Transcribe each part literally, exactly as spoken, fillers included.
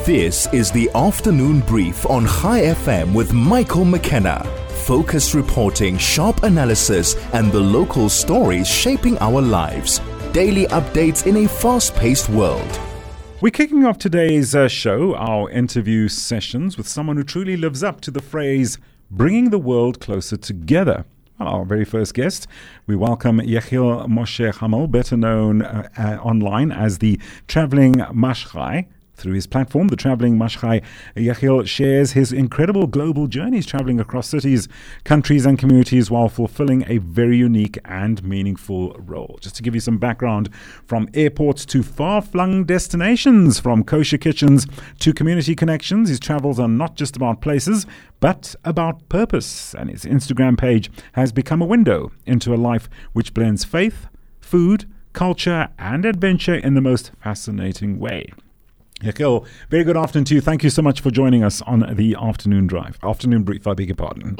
This is the Afternoon Brief on Chai F M with Michael McKenna. Focused reporting, sharp analysis, and the local stories shaping our lives. Daily updates in a fast-paced world. We're kicking off today's uh, show, our interview sessions, with someone who truly lives up to the phrase, bringing the world closer together. Well, our very first guest, we welcome Yechiel Moshe Hamel, better known uh, uh, online as the Traveling Mashchai. Through his platform, The Traveling Mashchai, Yechiel shares his incredible global journeys traveling across cities, countries and communities while fulfilling a very unique and meaningful role. Just to give you some background, from airports to far-flung destinations, from kosher kitchens to community connections, his travels are not just about places, but about purpose. And his Instagram page has become a window into a life which blends faith, food, culture and adventure in the most fascinating way. Yechiel, very good afternoon to you. Thank you so much for joining us on the afternoon drive. Afternoon brief, I beg your pardon.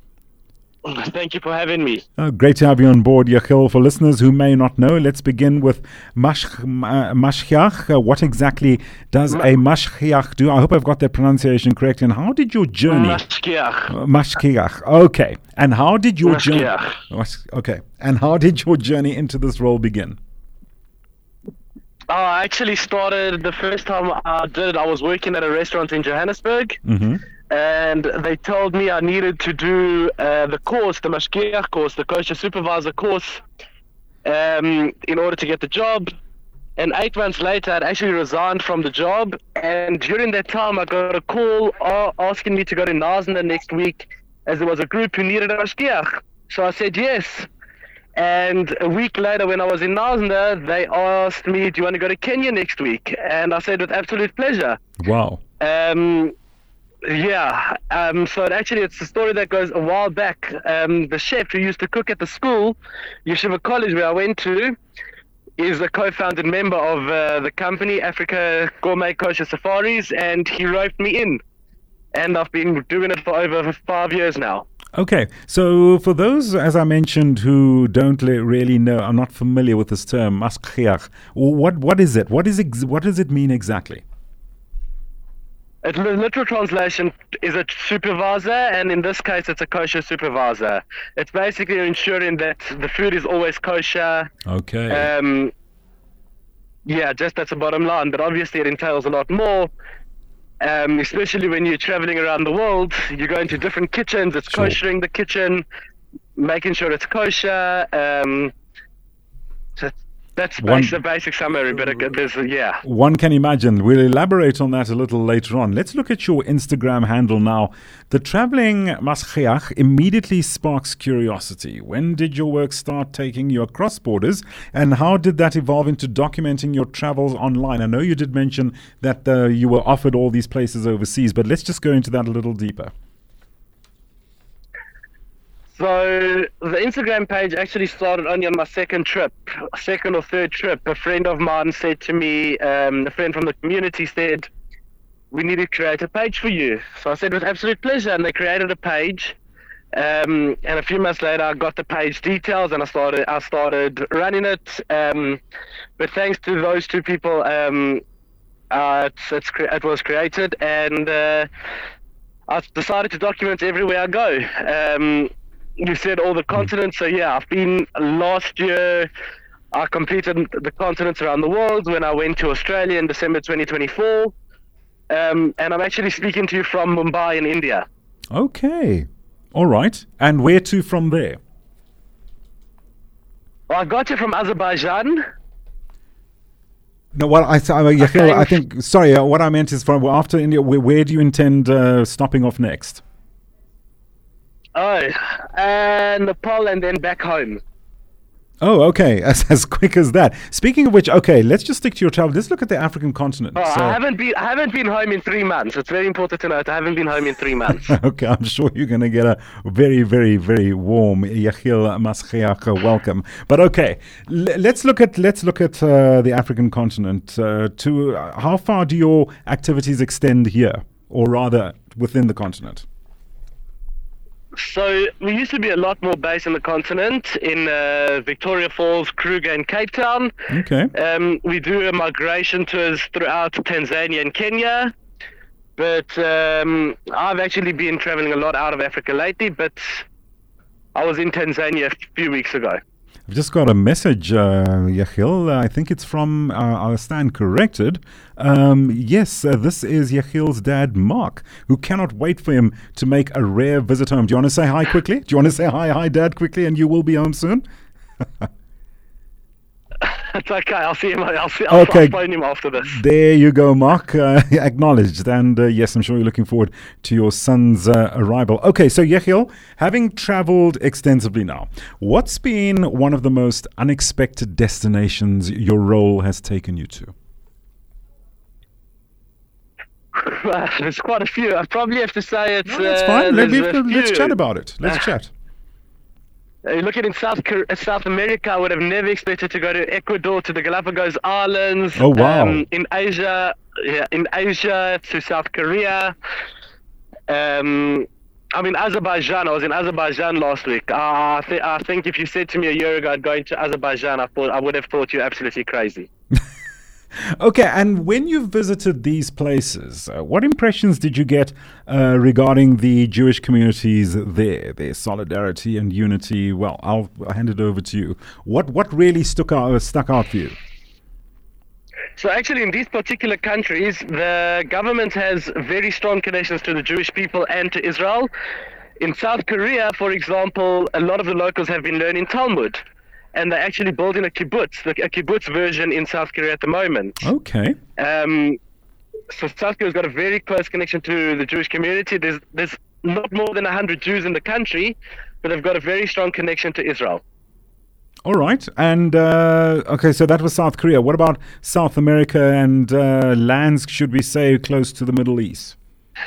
Thank you for having me. Oh, great to have you on board, Yechiel. For listeners who may not know, let's begin with mash, uh, Mashgiach. Uh, what exactly does Ma- a Mashgiach do? I hope I've got that pronunciation correct. And how did your journey... Mashgiach. Uh, Mashgiach. Okay. And how did your journey... Mashgiach. Okay. And how did your journey into this role begin? Oh, I actually started, the first time I did it, I was working at a restaurant in Johannesburg, mm-hmm. and they told me I needed to do uh, the course, the Mashgiach course, the kosher supervisor course, um, in order to get the job. And eight months later, I'd actually resigned from the job, and during that time, I got a call uh, asking me to go to Nazanda next week, as there was a group who needed a Mashgiach. So I said yes. And a week later, when I was in Nazanda, they asked me, do you want to go to Kenya next week? And I said, with absolute pleasure. Wow. Um, yeah. Um, so it actually, it's a story that goes a while back. Um, the chef who used to cook at the school, Yeshiva College, where I went to, is a co-founded member of uh, the company, Africa Gourmet Kosher Safaris, and he roped me in. And I've been doing it for over five years now. Okay, so for those, as I mentioned, who don't really know, are not familiar with this term, Mashgiach, what what is it? What is ex- what does it mean exactly? A literal translation is a supervisor, and in this case, it's a kosher supervisor. It's basically ensuring that the food is always kosher. Okay. Um, yeah, just that's the bottom line, but obviously it entails a lot more. Um, especially when you're traveling around the world, you go into different kitchens, it's sure. koshering the kitchen, making sure it's kosher. Um, so that's One, basic, the basic summary, but it, there's, yeah. One can imagine. We'll elaborate on that a little later on. Let's look at your Instagram handle now. The Traveling Mashgiach immediately sparks curiosity. When did your work start taking you across borders, and how did that evolve into documenting your travels online? I know you did mention that uh, you were offered all these places overseas, but let's just go into that a little deeper. So the Instagram page actually started only on my second trip, second or third trip. A friend of mine said to me, um, a friend from the community said, we need to create a page for you. So I said, with absolute pleasure. And they created a page. Um, and a few months later, I got the page details and I started I started running it. Um, but thanks to those two people, um, uh, it's, it's, it was created. And uh, I decided to document everywhere I go. Um, You said all the continents, so yeah, I've been last year, I completed the continents around the world when I went to Australia in December twenty twenty-four, um, and I'm actually speaking to you from Mumbai in India. Okay, all right, and where to from there? Well, I got you from Azerbaijan. No, well, I, I, Yechiel, I think, sorry, uh, what I meant is from after India, where, where do you intend uh, stopping off next? Oh, uh, Nepal and then back home. Oh, okay. As as quick as that. Speaking of which, okay, let's just stick to your travel. Let's look at the African continent. Oh, so, I haven't been. I haven't been home in three months. It's very important to note. I haven't been home in three months. Okay, I'm sure you're going to get a very, very, very warm Yechiel Mashgiach welcome. But okay, l- let's look at let's look at uh, the African continent. Uh, to uh, how far do your activities extend here, or rather within the continent? So we used to be a lot more based in the continent, in uh, Victoria Falls, Kruger and Cape Town. Okay. Um, we do a migration tours throughout Tanzania and Kenya. But um, I've actually been traveling a lot out of Africa lately, but I was in Tanzania a few weeks ago. I've just got a message, uh, Yechiel. Uh, I think it's from, uh, I'll stand corrected. Um, yes, uh, this is Yechiel's dad, Mark, who cannot wait for him to make a rare visit home. Do you want to say hi quickly? Do you want to say hi, hi, Dad, quickly, and you will be home soon? It's okay. I'll see him. I'll, see, I'll, Okay. I'll phone him after this. There you go, Mark. Uh, acknowledged. And uh, yes, I'm sure you're looking forward to your son's uh, arrival. Okay, so Yechiel, having traveled extensively now, what's been one of the most unexpected destinations your role has taken you to? There's quite a few. I probably have to say it's. No, that's uh, fine. Let, there's let, a let's few. chat about it. Let's Uh, chat. Uh, You look at in South Cor- uh, South America, I would have never expected to go to Ecuador, to the Galapagos Islands. Oh, wow. Um, in Asia, yeah, in Asia to South Korea. Um, I mean Azerbaijan. I was in Azerbaijan last week. Uh, I, th- I think if you said to me a year ago I'd go into Azerbaijan, I thought I would have thought you absolutely crazy. Okay, and when you visited these places, uh, what impressions did you get uh, regarding the Jewish communities there, their solidarity and unity? Well, I'll hand it over to you. What what really stuck out, uh, stuck out for you? So actually, in these particular countries, the government has very strong connections to the Jewish people and to Israel. In South Korea, for example, a lot of the locals have been learning Talmud, and they're actually building a kibbutz, like a kibbutz version in South Korea at the moment. Okay. Um, so South Korea's got a very close connection to the Jewish community. There's there's not more than one hundred Jews in the country, but they've got a very strong connection to Israel. All right. And, uh, okay, so that was South Korea. What about South America and uh, lands, should we say, close to the Middle East?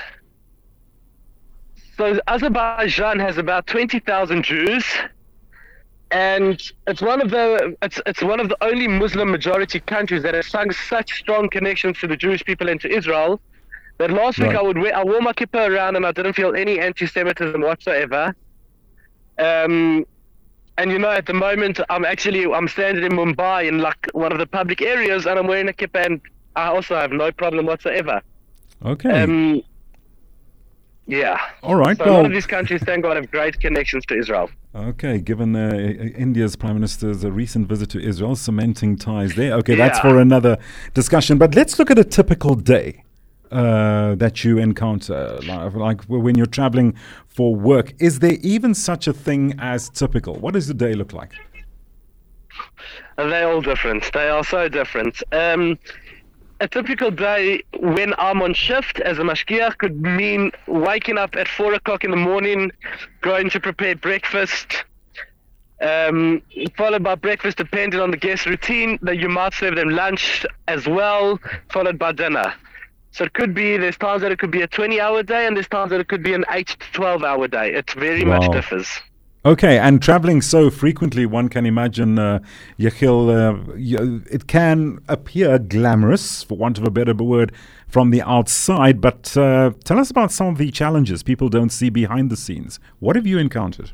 So Azerbaijan has about twenty thousand Jews, and it's one of the it's it's one of the only Muslim majority countries that has sung such strong connections to the Jewish people and to Israel. That last week Right. I would wear, I wore my kippah around and I didn't feel any anti-Semitism whatsoever. Um, and you know, at the moment I'm actually I'm standing in Mumbai in like one of the public areas and I'm wearing a kippah and I also have no problem whatsoever. Okay. Um, yeah. All right. So a lot Well, of these countries, thank God, have great connections to Israel. okay, given uh, India's Prime Minister's uh, recent visit to Israel, cementing ties there. Okay, that's Yeah. for another discussion. But let's look at a typical day uh, that you encounter, like, like when you're traveling for work. Is there even such a thing as typical? What does the day look like? And they're all different. They are so different. Um, a typical day when I'm on shift as a mashgiach could mean waking up at four o'clock in the morning, going to prepare breakfast, um, followed by breakfast depending on the guest routine, that you might serve them lunch as well, followed by dinner. So it could be, there's times that it could be a twenty hour day and there's times that it could be an eight to twelve hour day. It very Wow. much differs. Okay, and traveling so frequently, one can imagine, uh, Yechiel, uh, you, it can appear glamorous, for want of a better word, from the outside. But uh, tell us about some of the challenges people don't see behind the scenes. What have you encountered?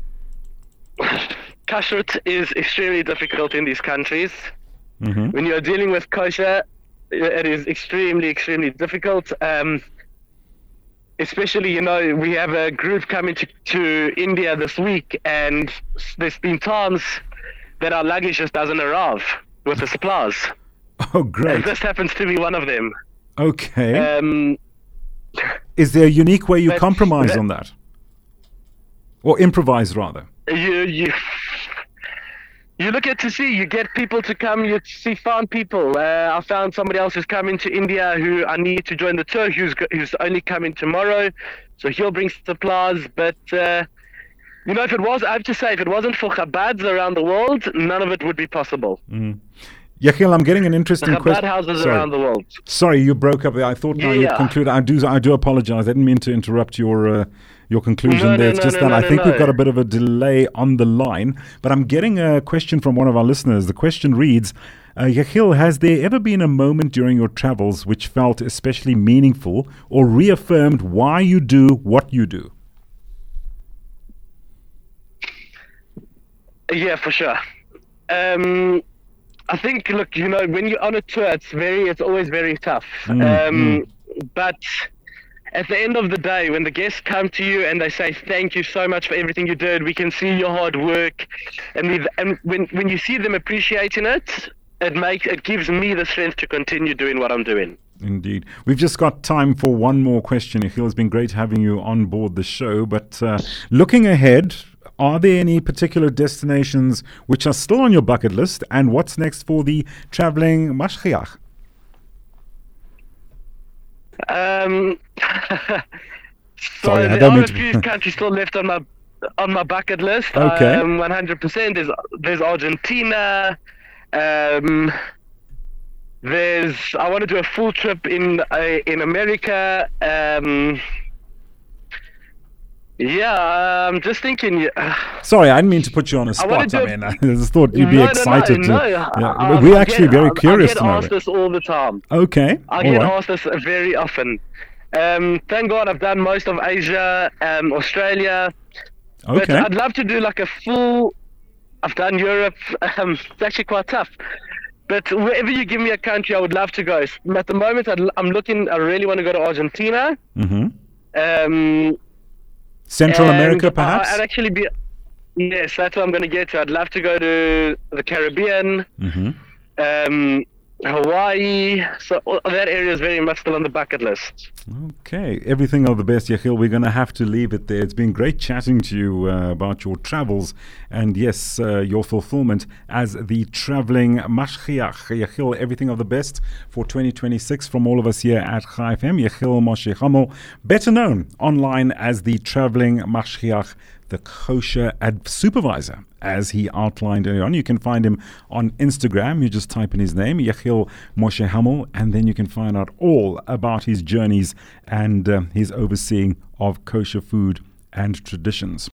Kashrut is extremely difficult in these countries. Mm-hmm. When you're dealing with kosher, it is extremely, extremely difficult. Um, especially, you know, we have a group coming to, to India this week, and there's been times that our luggage just doesn't arrive with the supplies. Oh, And great. this happens to be one of them. Okay. Um, Is there a unique way you but compromise that- on that? Or improvise, rather? you you you look at to see, you get people to come, you see found people. Uh, I found somebody else who's coming to India who I need to join the tour, who's go- who's only coming tomorrow, so he'll bring supplies. But uh, you know, if it was, I have to say, if it wasn't for Chabads around the world, none of it would be possible. Mm. Yechiel, I'm getting an The interesting Chabad question. houses Sorry. around the world. Sorry, you broke up. I thought now you'd Yeah. conclude. I do. I do apologize. I didn't mean to interrupt your uh, your conclusion No, no, there. It's no, just no, that no, I no, think no. we've got a bit of a delay on the line. But I'm getting a question from one of our listeners. The question reads, uh, Yechiel, has there ever been a moment during your travels which felt especially meaningful or reaffirmed why you do what you do? Yeah, for sure. Um, I think, look, you know, when you're on a tour, it's very, it's always very tough. Mm, um, But at the end of the day, when the guests come to you and they say, thank you so much for everything you did, we can see your hard work. And, we, and when, when you see them appreciating it, it makes it gives me the strength to continue doing what I'm doing. Indeed. We've just got time for one more question. Yechiel, it's been great having you on board the show. But uh, looking ahead, are there any particular destinations which are still on your bucket list? And what's next for the traveling Mashgiach? Um, so Sorry, I there don't are mean a to- few countries still left on my on my bucket list. Okay. Um, one hundred percent. There's there's Argentina. Um, there's I want to do a full trip in uh, in America. Um, yeah, I'm just thinking. Uh, Sorry, I didn't mean to put you on a I wanna spot. I, do- mean, I just thought you'd be no, no, excited no, to. no. Yeah, I- we're I actually get- very I- curious I get to know. asked this all the time. Okay. I all get right. asked this very often. Um, thank God I've done most of Asia, um, Australia. But Okay. I'd love to do like a full. I've done Europe. Um, it's actually quite tough. But wherever you give me a country, I would love to go. At the moment, I'd, I'm looking. I really want to go to Argentina. hmm Um, Central and America, I- perhaps? I'd actually be. Yes, that's what I'm going to get to. I'd love to go to the Caribbean. hmm Um, Hawaii. So all- that area is very much still on the bucket list. Okay. Everything of the best, Yechiel. We're going to have to leave it there. It's been great chatting to you uh, about your travels and, yes, uh, your fulfillment as the traveling Mashgiach. Yechiel, everything of the best for twenty twenty-six from all of us here at Chai F M. Yechiel Moshe Hamel, better known online as the traveling Mashgiach, the kosher ad- supervisor, as he outlined earlier on. You can find him on Instagram. You just type in his name, Yechiel Moshe Hamel, and then you can find out all about his journeys and uh, his overseeing of kosher food and traditions.